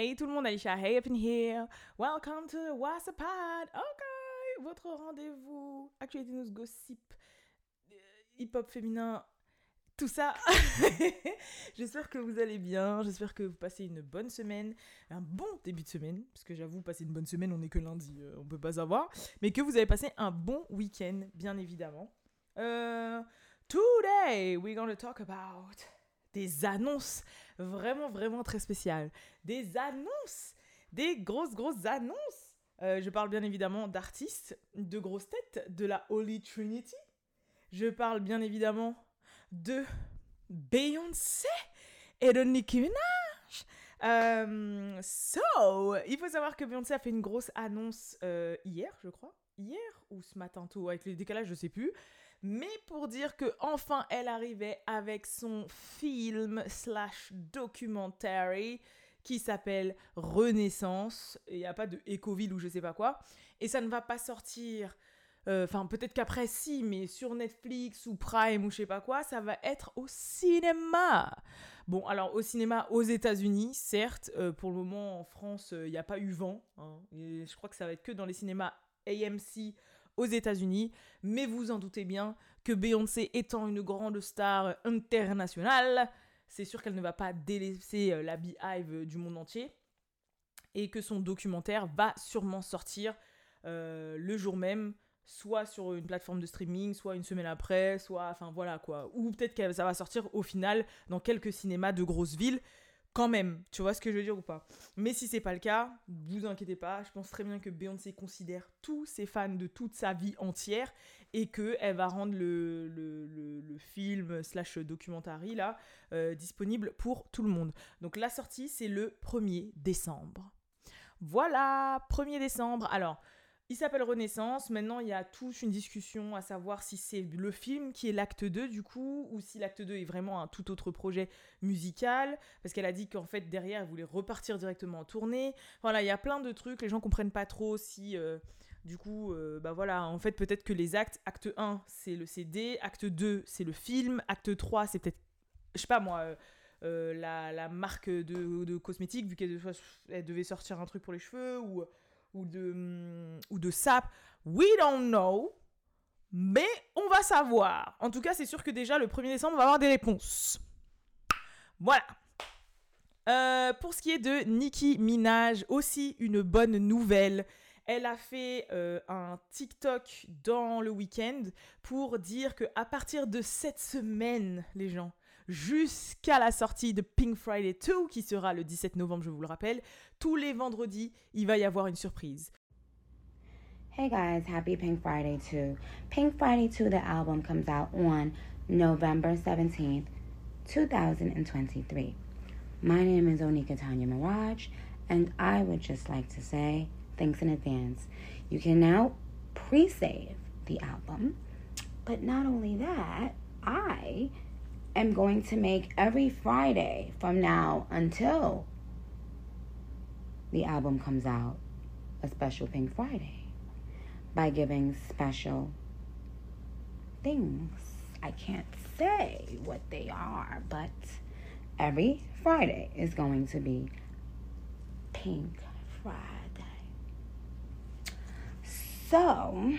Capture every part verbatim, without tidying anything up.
Hey tout le monde, Alicia, hey up in here. Welcome to the WhatsApp. Ok, votre rendez-vous. Actualité news, gossip, euh, hip-hop féminin, tout ça. J'espère que vous allez bien. J'espère que vous passez une bonne semaine, un bon début de semaine, parce que j'avoue, passer une bonne semaine, on n'est que lundi, euh, on peut pas savoir. Mais que vous avez passé un bon week-end, bien évidemment. Euh, today, we're going to talk about des annonces vraiment, vraiment très spéciales. Des annonces, des grosses, grosses annonces. Euh, je parle bien évidemment d'artistes, de grosses têtes, de la Holy Trinity. Je parle bien évidemment de Beyoncé et de Nicki Minaj. Euh, so, il faut savoir que Beyoncé a fait une grosse annonce euh, hier, je crois. Hier ou ce matin tôt, avec le décalage, je sais plus. Mais pour dire que enfin elle arrivait avec son film slash documentary qui s'appelle Renaissance. Il n'y a pas de Ecoville ou je sais pas quoi. Et ça ne va pas sortir... Enfin, euh, peut-être qu'après, si, mais sur Netflix ou Prime ou je sais pas quoi, ça va être au cinéma. Bon, alors au cinéma aux États-Unis, certes, euh, pour le moment en France, il euh, n'y a pas eu vent. Hein, et je crois que ça va être que dans les cinémas A M C aux États-Unis. Mais vous en doutez bien que Beyoncé étant une grande star internationale, c'est sûr qu'elle ne va pas délaisser euh, la Beehive du monde entier. Et que son documentaire va sûrement sortir euh, le jour même, soit sur une plateforme de streaming, soit une semaine après, soit, enfin voilà quoi. Ou peut-être que ça va sortir au final dans quelques cinémas de grosses villes, quand même. Tu vois ce que je veux dire ou pas ? Mais si c'est pas le cas, vous inquiétez pas, je pense très bien que Beyoncé considère tous ses fans de toute sa vie entière et qu'elle va rendre le, le, le, le film slash documentary là, euh, disponible pour tout le monde. Donc la sortie, c'est le premier décembre. Voilà, premier décembre. Alors, il s'appelle Renaissance. Maintenant, il y a toute une discussion à savoir si c'est le film qui est l'acte deux du coup, ou si l'acte deux est vraiment un tout autre projet musical. Parce qu'elle a dit qu'en fait, derrière, elle voulait repartir directement en tournée. Voilà, il y a plein de trucs. Les gens comprennent pas trop si... Euh, du coup, euh, bah voilà, en fait, peut-être que les actes... Acte un, c'est le C D. Acte deux, c'est le film. Acte trois, c'est peut-être... Je sais pas moi... Euh, Euh, la, la marque de, de cosmétiques, vu qu'elle elle devait sortir un truc pour les cheveux, ou, ou, de, ou de sap. We don't know, mais on va savoir. En tout cas, c'est sûr que déjà, le premier décembre, on va avoir des réponses. Voilà. Euh, pour ce qui est de Nicki Minaj, aussi une bonne nouvelle. Elle a fait euh, un TikTok dans le week-end pour dire qu'à partir de cette semaine, les gens, jusqu'à la sortie de Pink Friday deux, qui sera le dix-sept novembre, je vous le rappelle, tous les vendredis, il va y avoir une surprise. Hey guys, happy Pink Friday two. Pink Friday two, the album comes out on November seventeenth, twenty twenty-three. My name is Onika Tanya Mirage, and I would just like to say thanks in advance. You can now pre-save the album, but not only that, I am going to make every Friday from now until the album comes out a special Pink Friday by giving special things. I can't say what they are, but every Friday is going to be Pink Friday. So,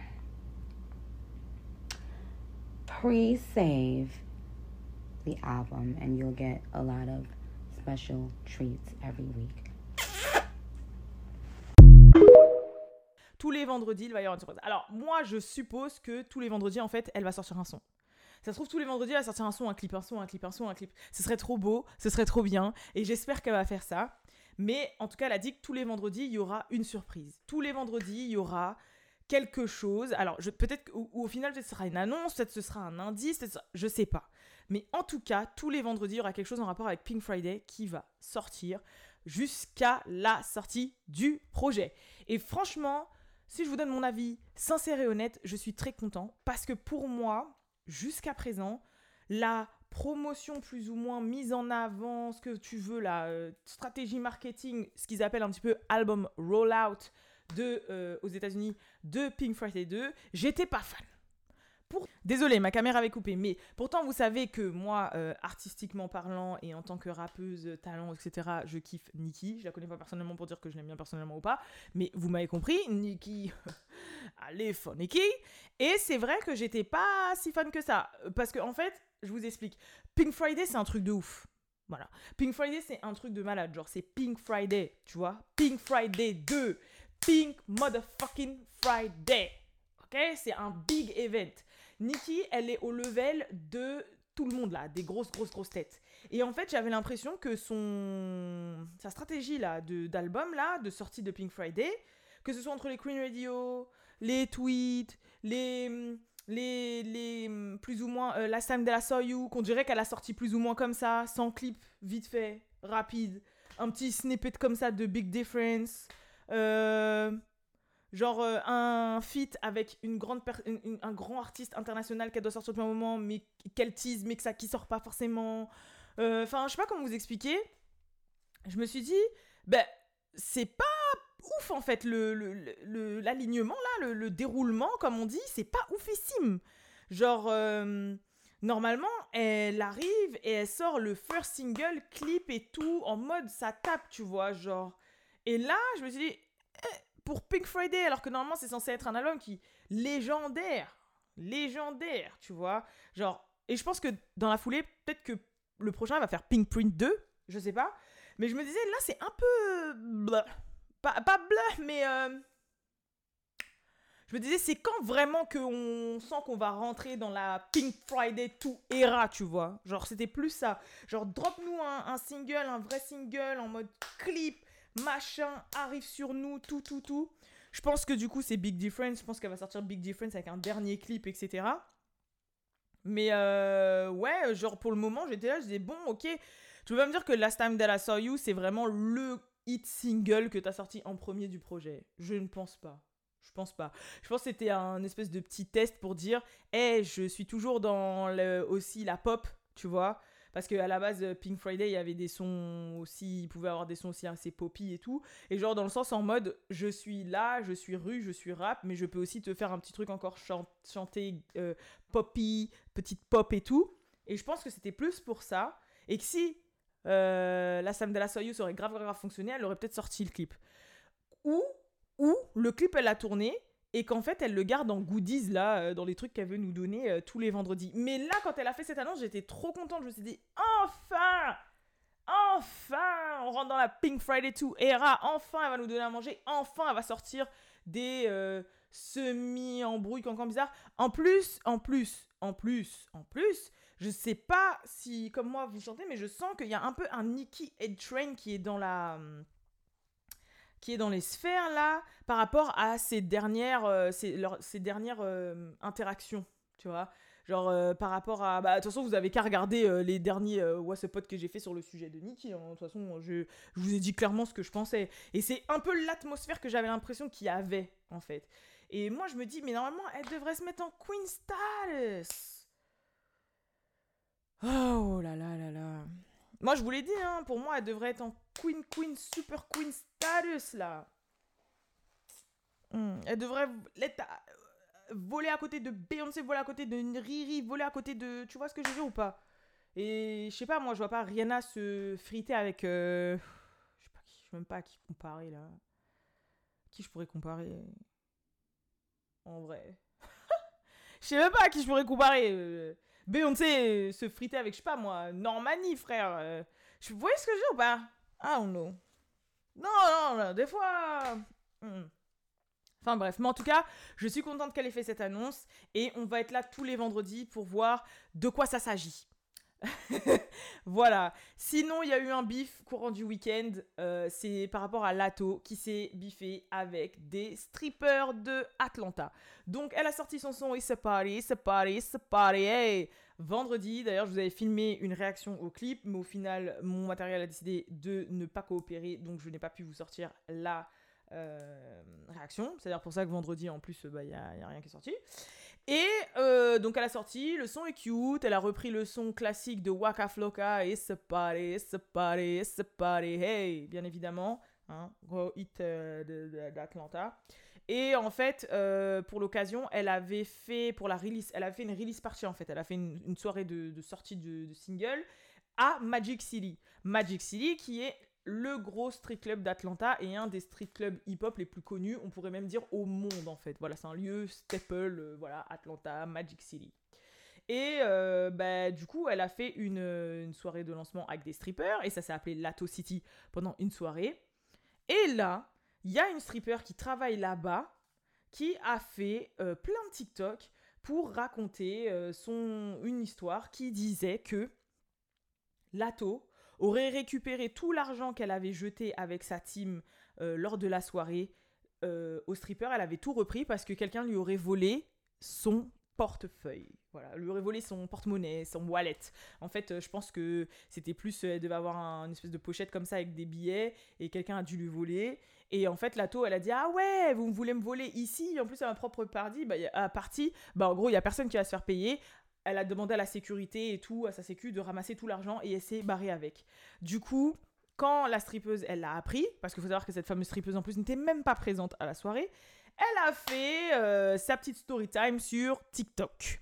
pre-save the album and you'll get a lot of special treats every week. Tous les vendredis, il va y avoir une surprise. Alors, moi, je suppose que tous les vendredis, en fait, elle va sortir un son. Ça se trouve, tous les vendredis, elle va sortir un son, un clip, un son, un clip, un son, un clip. Ce serait trop beau, ce serait trop bien, et j'espère qu'elle va faire ça. Mais en tout cas, elle a dit que tous les vendredis, il y aura une surprise. Tous les vendredis, il y aura quelque chose. Alors, je, peut-être qu'au final, peut-être ce sera une annonce, peut-être ce sera un indice, peut-être, je sais pas. Mais en tout cas, tous les vendredis, il y aura quelque chose en rapport avec Pink Friday qui va sortir jusqu'à la sortie du projet. Et franchement, si je vous donne mon avis sincère et honnête, je suis très content parce que pour moi, jusqu'à présent, la promotion plus ou moins mise en avant, ce que tu veux, la euh, stratégie marketing, ce qu'ils appellent un petit peu album rollout de, euh, aux États-Unis de Pink Friday deux, j'étais pas fan. Pour... Désolée, ma caméra avait coupé, mais pourtant vous savez que moi, euh, artistiquement parlant et en tant que rappeuse, talent, et cetera, je kiffe Nicki. Je la connais pas personnellement pour dire que je l'aime bien personnellement ou pas, mais vous m'avez compris, Nicki, allez, fun Nicki. Et c'est vrai que j'étais pas si fan que ça, parce que en fait, je vous explique, Pink Friday c'est un truc de ouf. Voilà. Pink Friday, c'est un truc de malade. Genre, c'est Pink Friday, tu vois. Pink Friday deux. Pink motherfucking Friday. Ok? C'est un big event. Nicki, elle est au level de tout le monde, là. Des grosses, grosses, grosses têtes. Et en fait, j'avais l'impression que son... sa stratégie, là, de... d'album, là, de sortie de Pink Friday, que ce soit entre les Queen Radio, les tweets, les... Les, les plus ou moins euh, Last Time That I Saw You, qu'on dirait qu'elle a sorti plus ou moins comme ça, sans clip, vite fait, rapide, un petit snippet comme ça de Big Difference, euh, genre euh, un feat avec une grande per- une, une, un grand artiste international qu'elle doit sortir depuis un moment, mais qu'elle tease, mais que ça qui sort pas forcément. Enfin, euh, je sais pas comment vous expliquer. Je me suis dit, ben, c'est pas ouf en fait, le, le, le, l'alignement là, le, le déroulement comme on dit, c'est pas oufissime. Genre, euh, normalement, elle arrive et elle sort le first single, clip et tout, en mode ça tape, tu vois, genre. Et là, je me suis dit, eh, pour Pink Friday, alors que normalement c'est censé être un album qui légendaire, légendaire, tu vois, genre. Et je pense que dans la foulée, peut-être que le prochain va faire Pink Print deux, je sais pas. Mais je me disais, là c'est un peu... Blah. Pas, pas bleu, mais euh, je me disais, c'est quand vraiment qu'on sent qu'on va rentrer dans la Pink Friday deux era, tu vois. Genre, c'était plus ça. Genre, drop-nous un, un single, un vrai single, en mode clip, machin, arrive sur nous, tout, tout, tout. Je pense que du coup, c'est Big Difference. Je pense qu'elle va sortir Big Difference avec un dernier clip, et cetera. Mais euh, ouais, genre, pour le moment, j'étais là, je disais, bon, ok. Tu veux pas me dire que Last Time That I Saw You, c'est vraiment le hit single que t'as sorti en premier du projet? Je ne pense pas. Je pense pas. Je pense que c'était un espèce de petit test pour dire hey, je suis toujours dans le, aussi la pop, tu vois. Parce qu'à la base, Pink Friday, il y avait des sons aussi, il pouvait avoir des sons aussi assez poppy et tout. Et genre dans le sens en mode, je suis là, je suis rue, je suis rap, mais je peux aussi te faire un petit truc encore chant- chanter euh, poppy, petite pop et tout. Et je pense que c'était plus pour ça. Et que si euh, la Sam de la Soyuz aurait grave, grave, grave fonctionné, elle aurait peut-être sorti le clip. Ou, ou le clip, elle l'a tourné et qu'en fait, elle le garde en goodies, là, euh, dans les trucs qu'elle veut nous donner euh, tous les vendredis. Mais là, quand elle a fait cette annonce, j'étais trop contente. Je me suis dit, enfin Enfin on rentre dans la Pink Friday deux era. Enfin, elle va nous donner à manger. Enfin, elle va sortir des euh, semi-embrouilles, cancans bizarres. En plus, en plus, en plus, en plus... Je sais pas si, comme moi, vous chantez, mais je sens qu'il y a un peu un Nicki Head Train qui est dans la... qui est dans les sphères, là, par rapport à ces dernières, euh, ces, leur, ces dernières euh, interactions, tu vois. Genre, euh, par rapport à... Bah, de toute façon, vous avez qu'à regarder euh, les derniers euh, What's Up Pod que j'ai fait sur le sujet de Nicki. Hein. De toute façon, je, je vous ai dit clairement ce que je pensais. Et c'est un peu l'atmosphère que j'avais l'impression qu'il y avait, en fait. Et moi, je me dis, mais normalement, elle devrait se mettre en Queen Status. Oh là là là là. Moi, je vous l'ai dit, hein, pour moi, elle devrait être en Queen, Queen, Super Queen status, là. Mm. Elle devrait être à- voler à côté de Beyoncé, voler à côté de Riri, voler à côté de... Tu vois ce que je veux dire ou pas? Et je sais pas, moi, je vois pas Rihanna se friter avec... Euh... Je sais pas, qui, je sais même pas à qui comparer, là. Qui je pourrais comparer? En vrai. Je sais même pas à qui je pourrais comparer. Euh... Beyoncé se friter avec, je sais pas moi, Normani, frère. Euh, vous voyez ce que je veux dire ou pas? I don't know. Non, non, non, des fois... Hmm. Enfin bref, mais en tout cas, je suis contente qu'elle ait fait cette annonce et on va être là tous les vendredis pour voir de quoi ça s'agit. Voilà. Sinon, il y a eu un bif courant du week-end. Euh, c'est par rapport à Lato qui s'est biffé avec des strippers de Atlanta. Donc, elle a sorti son son It's a Party, It's a Party, It's a Party, hey! Vendredi. D'ailleurs, je vous avais filmé une réaction au clip, mais au final, mon matériel a décidé de ne pas coopérer, donc je n'ai pas pu vous sortir la euh, réaction. C'est-à-dire pour ça que vendredi, en plus, il bah, n'y a, a rien qui est sorti. Et euh, donc elle a sorti, le son est cute, elle a repris le son classique de Waka Flocka, It's a Party, It's a Party, It's a Party, hey, bien évidemment, hein, gros hit euh, de, de, d'Atlanta. Et en fait, euh, pour l'occasion, elle avait fait, pour la release, elle avait fait une release party en fait. Elle a fait une, une soirée de, de sortie de, de single à Magic City. Magic City qui est le gros street club d'Atlanta et un des street clubs hip-hop les plus connus, on pourrait même dire au monde en fait. Voilà, c'est un lieu staple, euh, voilà, Atlanta, Magic City. Et euh, bah, du coup, elle a fait une, une soirée de lancement avec des strippers et ça s'est appelé Lato City pendant une soirée. Et là, il y a une stripper qui travaille là-bas qui a fait euh, plein de TikTok pour raconter euh, son, une histoire qui disait que Lato aurait récupéré tout l'argent qu'elle avait jeté avec sa team euh, lors de la soirée euh, au stripper. Elle avait tout repris parce que quelqu'un lui aurait volé son portefeuille. Voilà, lui aurait volé son porte-monnaie, son wallet. En fait, euh, je pense que c'était plus, euh, elle devait avoir un, une espèce de pochette comme ça avec des billets et quelqu'un a dû lui voler. Et en fait, Lato, elle a dit ah ouais, vous voulez me voler ici, en plus à ma propre partie, bah, y a, à partie, bah en gros, il y a personne qui va se faire payer. Elle a demandé à la sécurité et tout, à sa sécu, de ramasser tout l'argent et elle s'est barrée avec. Du coup, quand la strippeuse, elle l'a appris, parce qu'il faut savoir que cette fameuse strippeuse en plus n'était même pas présente à la soirée, elle a fait euh, sa petite story time sur TikTok.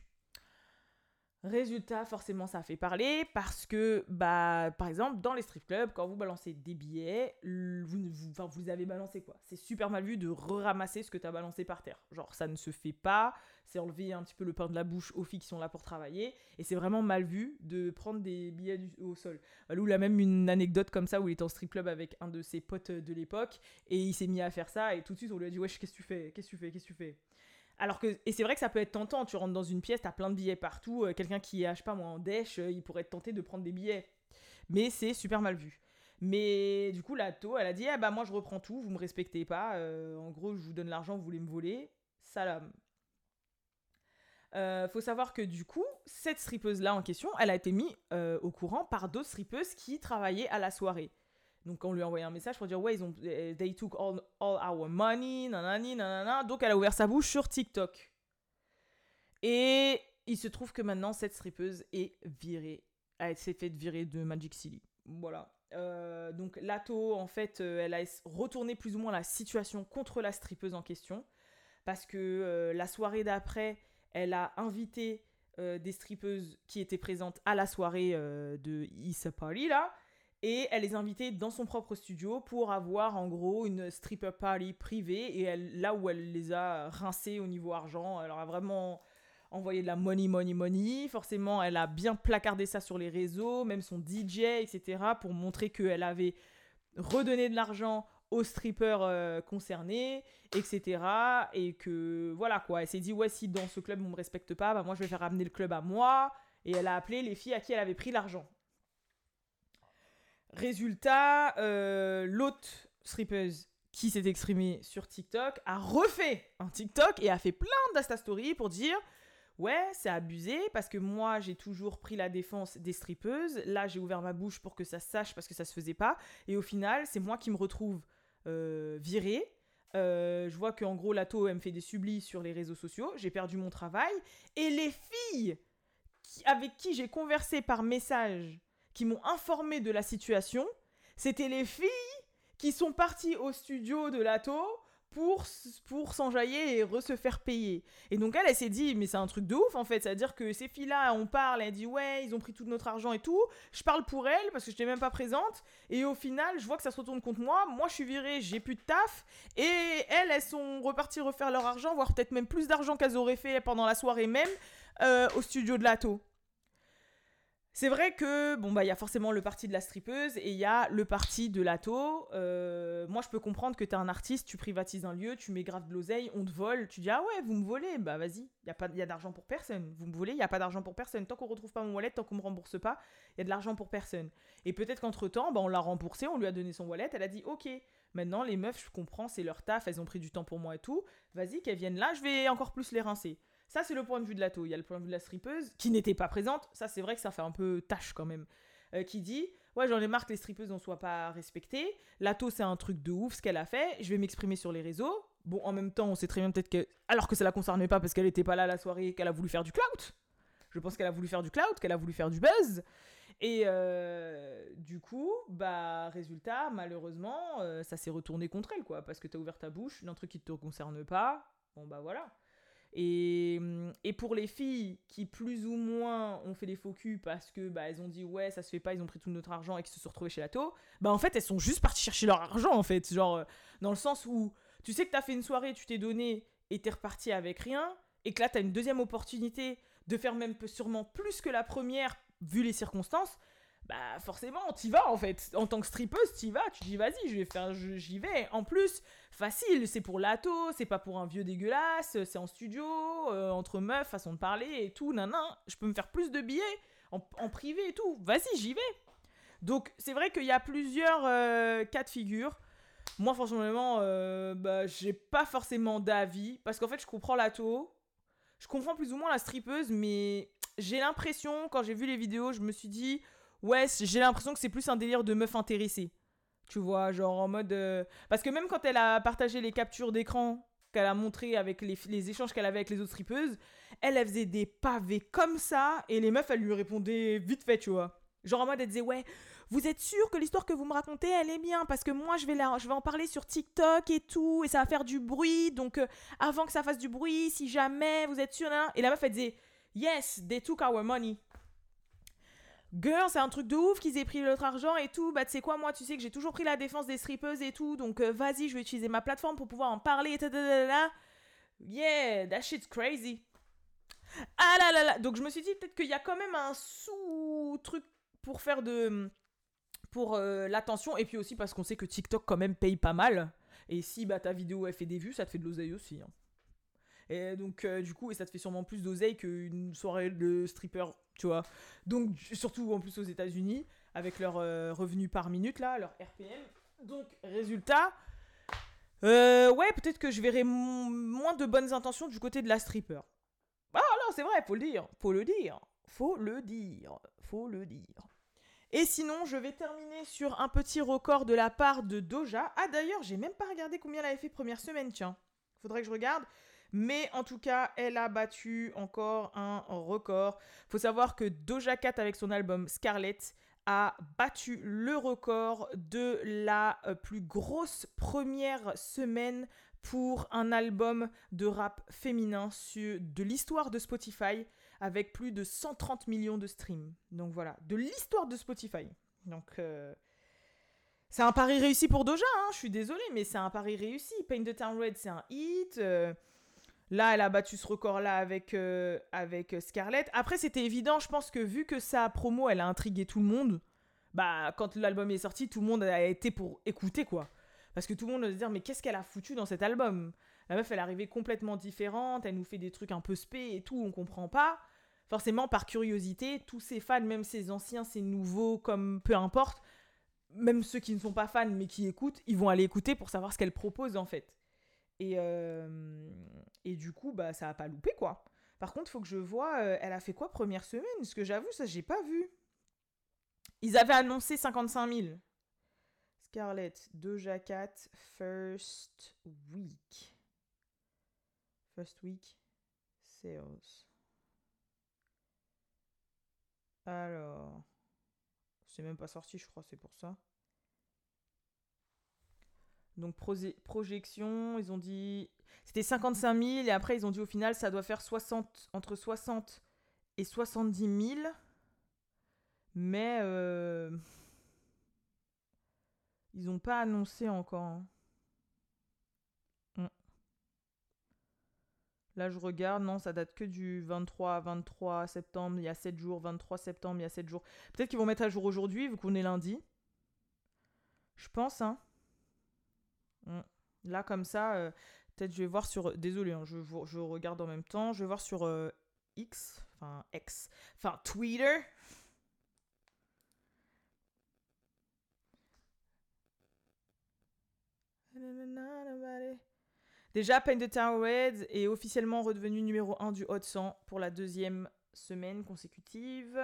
Résultat, forcément, ça a fait parler parce que, bah, par exemple, dans les strip clubs, quand vous balancez des billets, vous, vous, enfin, vous les avez balancés, quoi. C'est super mal vu de re-ramasser ce que t'as balancé par terre. Genre, ça ne se fait pas. C'est enlever un petit peu le pain de la bouche aux filles qui sont là pour travailler. Et c'est vraiment mal vu de prendre des billets du, au sol. Lou a même une anecdote comme ça où il était en strip club avec un de ses potes de l'époque et il s'est mis à faire ça et tout de suite, on lui a dit « Wesh, qu'est-ce que tu fais ? Qu'est-ce que tu fais ? Qu'est-ce que tu fais ?» Alors que, et c'est vrai que ça peut être tentant, tu rentres dans une pièce, t'as plein de billets partout, euh, quelqu'un qui est, je sais pas moi, en dèche, euh, il pourrait être tenté de prendre des billets. Mais c'est super mal vu. Mais du coup, Lato, elle a dit, ah bah moi je reprends tout, vous me respectez pas, euh, en gros je vous donne l'argent, vous voulez me voler, salam. Euh, faut savoir que du coup, cette strippeuse-là en question, elle a été mise euh, au courant par d'autres strippeuses qui travaillaient à la soirée. Donc on lui a envoyé un message pour dire ouais ils ont they took all, all our money nanani nanana. Donc elle a ouvert sa bouche sur TikTok et il se trouve que maintenant cette strippeuse est virée, elle s'est fait virer de Magic City. Voilà. Euh, donc Lato en fait euh, elle a retourné plus ou moins la situation contre la strippeuse en question parce que euh, la soirée d'après elle a invité euh, des strippeuses qui étaient présentes à la soirée euh, de Issa Party là. Et elle les invitait dans son propre studio pour avoir en gros une stripper party privée. Et elle, là où elle les a rincés au niveau argent, elle leur a vraiment envoyé de la money, money, money. Forcément, elle a bien placardé ça sur les réseaux, même son D J, et cetera. Pour montrer qu'elle avait redonné de l'argent aux strippers euh, concernés, et cetera. Et que voilà quoi, elle s'est dit ouais si dans ce club on me respecte pas, bah moi je vais faire ramener le club à moi. Et elle a appelé les filles à qui elle avait pris l'argent. Résultat, euh, l'autre strippeuse qui s'est exprimée sur TikTok a refait un TikTok et a fait plein d'Insta Stories pour dire ouais, c'est abusé parce que moi j'ai toujours pris la défense des strippeuses. Là, j'ai ouvert ma bouche pour que ça se sache parce que ça se faisait pas. Et au final, c'est moi qui me retrouve euh, virée. Euh, je vois qu'en gros, Lato, elle me fait des sublis sur les réseaux sociaux. J'ai perdu mon travail. Et les filles qui, avec qui j'ai conversé par message, qui m'ont informé de la situation, c'était les filles qui sont parties au studio de Lato pour, pour s'enjailler et re se faire payer. Et donc elle, elle s'est dit, mais c'est un truc de ouf en fait, c'est-à-dire que ces filles-là, on parle, elle dit ouais, ils ont pris tout notre argent et tout, je parle pour elles parce que je n'étais même pas présente, et au final, je vois que ça se retourne contre moi, moi je suis virée, j'ai plus de taf, et elles, elles sont reparties refaire leur argent, voire peut-être même plus d'argent qu'elles auraient fait pendant la soirée même, euh, au studio de Lato. C'est vrai que, bon, bah, il y a forcément le parti de la strippeuse et il y a le parti de Lato. Euh, moi, je peux comprendre que t'es un artiste, tu privatises un lieu, tu mets grave de l'oseille, on te vole, tu dis, ah ouais, vous me volez, bah vas-y, il y a, pas, y a d'argent pour personne. Vous me volez, il n'y a pas d'argent pour personne. Tant qu'on retrouve pas mon wallet, tant qu'on me rembourse pas, il y a de l'argent pour personne. Et peut-être qu'entre-temps, bah, on l'a remboursé, on lui a donné son wallet, elle a dit, ok, maintenant, les meufs, je comprends, c'est leur taf, elles ont pris du temps pour moi et tout, vas-y, qu'elles viennent là, je vais encore plus les rincer. Ça, c'est le point de vue de Lato. Il y a le point de vue de la strippeuse, qui n'était pas présente. Ça, c'est vrai que ça fait un peu tâche quand même. Euh, qui dit, ouais, j'en ai marre que les strippeuses ne soient pas respectées. Lato, c'est un truc de ouf ce qu'elle a fait. Je vais m'exprimer sur les réseaux. Bon, en même temps, on sait très bien peut-être que... Alors que ça la concernait pas parce qu'elle n'était pas là à la soirée, qu'elle a voulu faire du clout. Je pense qu'elle a voulu faire du clout, qu'elle a voulu faire du buzz. Et euh, du coup, bah, résultat, malheureusement, euh, ça s'est retourné contre elle, quoi. Parce que t'as ouvert ta bouche d'un truc qui te concerne pas. Bon, bah voilà. Et, et pour les filles qui, plus ou moins, ont fait des faux culs parce que, bah, elles ont dit, ouais, ça se fait pas, ils ont pris tout notre argent et qu'ils se sont retrouvés chez Lato, bah, en fait, elles sont juste parties chercher leur argent, en fait. Genre, euh, dans le sens où tu sais que t'as fait une soirée, tu t'es donné et t'es reparti avec rien, et que là, t'as une deuxième opportunité de faire même sûrement plus que la première, vu les circonstances, bah forcément, t'y vas en fait. En tant que strippeuse, t'y vas, tu dis vas-y, je vais faire, je- j'y vais. En plus, facile, c'est pour Lato, c'est pas pour un vieux dégueulasse, c'est en studio, euh, entre meufs, façon de parler et tout, nan je peux me faire plus de billets en, en privé et tout. Vas-y, j'y vais. Donc c'est vrai qu'il y a plusieurs euh, cas de figure. Moi, franchement, euh, bah, j'ai pas forcément d'avis, parce qu'en fait, je comprends Lato, je comprends plus ou moins la strippeuse, mais j'ai l'impression, quand j'ai vu les vidéos, je me suis dit, ouais, j'ai l'impression que c'est plus un délire de meuf intéressée. Tu vois, genre en mode. euh, Parce que même quand elle a partagé les captures d'écran qu'elle a montré avec les, les échanges qu'elle avait avec les autres strippeuses, elle, elle faisait des pavés comme ça, et les meufs, elles lui répondaient vite fait, tu vois. Genre en mode, elle disait, ouais, vous êtes sûr que l'histoire que vous me racontez, elle est bien, parce que moi, je vais, la, je vais en parler sur TikTok et tout, et ça va faire du bruit, donc euh, avant que ça fasse du bruit, si jamais vous êtes sûr, là. Et la meuf, elle disait, yes, they took our money. Girl, c'est un truc de ouf qu'ils aient pris notre argent et tout. Bah, tu sais quoi, moi, tu sais que j'ai toujours pris la défense des strippeuses et tout. Donc, euh, vas-y, je vais utiliser ma plateforme pour pouvoir en parler. Et tadadadada. Yeah, that shit's crazy. Ah là là là. Donc, je me suis dit peut-être qu'il y a quand même un sous-truc pour faire de. Pour euh, l'attention. Et puis aussi parce qu'on sait que TikTok, quand même, paye pas mal. Et si bah, ta vidéo, elle fait des vues, ça te fait de l'oseille aussi. Hein. Et donc, euh, du coup, et ça te fait sûrement plus d'oseille qu'une soirée de stripper, tu vois. Donc, surtout en plus aux États-Unis, avec leur euh, revenu par minute, là, leur R P M. Donc, résultat, euh, ouais, peut-être que je verrai m- moins de bonnes intentions du côté de la stripper. Ah non, c'est vrai, faut le dire, faut le dire, faut le dire, faut le dire. Et sinon, je vais terminer sur un petit record de la part de Doja. Ah d'ailleurs, j'ai même pas regardé combien elle avait fait première semaine, tiens. Faudrait que je regarde. Mais en tout cas, elle a battu encore un record. Faut savoir que Doja Cat, avec son album Scarlett, a battu le record de la euh, plus grosse première semaine pour un album de rap féminin sur, de l'histoire de Spotify, avec plus de cent trente millions de streams. Donc voilà, de l'histoire de Spotify. Donc euh, c'est un pari réussi pour Doja, hein, je suis désolée, mais c'est un pari réussi. Paint the Town Red, c'est un hit. euh, Là, elle a battu ce record-là avec, euh, avec Scarlett. Après, c'était évident, je pense que vu que sa promo, elle a intrigué tout le monde, bah, quand l'album est sorti, tout le monde a été pour écouter, quoi. Parce que tout le monde va se dire, mais qu'est-ce qu'elle a foutu dans cet album? La meuf, elle est arrivée complètement différente, elle nous fait des trucs un peu spé et tout, on comprend pas. Forcément, par curiosité, tous ses fans, même ses anciens, ses nouveaux, comme peu importe, même ceux qui ne sont pas fans mais qui écoutent, ils vont aller écouter pour savoir ce qu'elle propose en fait. Et, euh, et du coup, bah, ça a pas loupé, quoi. Par contre, faut que je vois, euh, elle a fait quoi première semaine? Parce que j'avoue, ça, j'ai pas vu. Ils avaient annoncé cinquante-cinq mille. Scarlett, Doja Cat, first week. First week, sales. Alors, c'est même pas sorti, je crois, c'est pour ça. Donc, prosé- projection, ils ont dit. C'était cinquante-cinq mille et après, ils ont dit au final, ça doit faire soixante, entre soixante et soixante-dix mille. Mais euh, ils n'ont pas annoncé encore. Hein. Mm. Là, je regarde, non, ça date que du vingt-trois, vingt-trois septembre, il y a sept jours, vingt-trois septembre, il y a sept jours. Peut-être qu'ils vont mettre à jour aujourd'hui, vu qu'on est lundi. Je pense, hein. Mm. Là, comme ça, euh, peut-être je vais voir sur. Désolé, hein, je, je regarde en même temps. Je vais voir sur euh, X, enfin X, enfin Twitter. Déjà, Paint the Town Red est officiellement redevenu numéro un du Hot cent pour la deuxième semaine consécutive.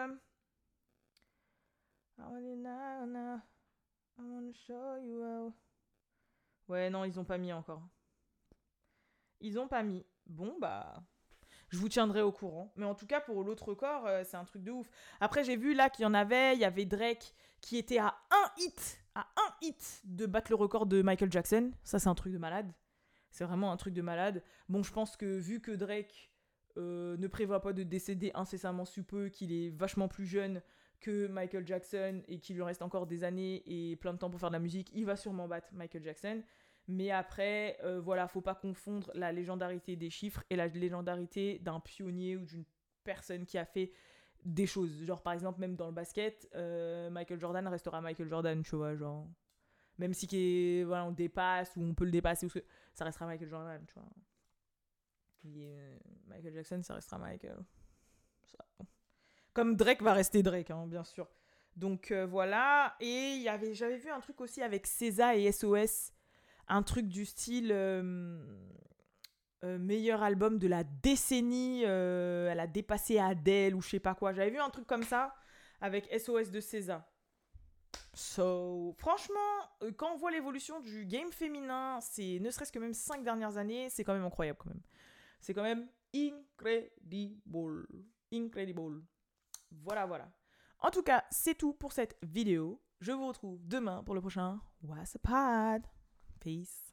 Ouais, non, ils ont pas mis encore. Ils ont pas mis. Bon, bah. Je vous tiendrai au courant. Mais en tout cas, pour l'autre record, euh, c'est un truc de ouf. Après, j'ai vu là qu'il y en avait. Il y avait Drake qui était à un hit, à un hit de battre le record de Michael Jackson. Ça, c'est un truc de malade. C'est vraiment un truc de malade. Bon, je pense que vu que Drake euh, ne prévoit pas de décéder incessamment sous peu, qu'il est vachement plus jeune que Michael Jackson et qu'il lui reste encore des années et plein de temps pour faire de la musique, il va sûrement battre Michael Jackson. Mais après, euh, voilà, faut pas confondre la légendarité des chiffres et la légendarité d'un pionnier ou d'une personne qui a fait des choses. Genre, par exemple, même dans le basket, euh, Michael Jordan restera Michael Jordan, tu vois, genre... Même si qui voilà, on dépasse ou on peut le dépasser, ça restera Michael Jordan, tu vois. Et, euh, Michael Jackson, ça restera Michael. Ça. Comme Drake va rester Drake, hein, bien sûr. Donc euh, voilà. Et y avait, j'avais vu un truc aussi avec S Z A et S O S. Un truc du style euh, euh, meilleur album de la décennie. Euh, elle a dépassé Adele ou je sais pas quoi. J'avais vu un truc comme ça avec S O S de S Z A. So, franchement, euh, quand on voit l'évolution du game féminin, c'est ne serait-ce que même cinq dernières années, c'est quand même incroyable quand même. C'est quand même incredible. Incredible. Voilà, voilà. En tout cas, c'est tout pour cette vidéo. Je vous retrouve demain pour le prochain What's Up Pod. Peace.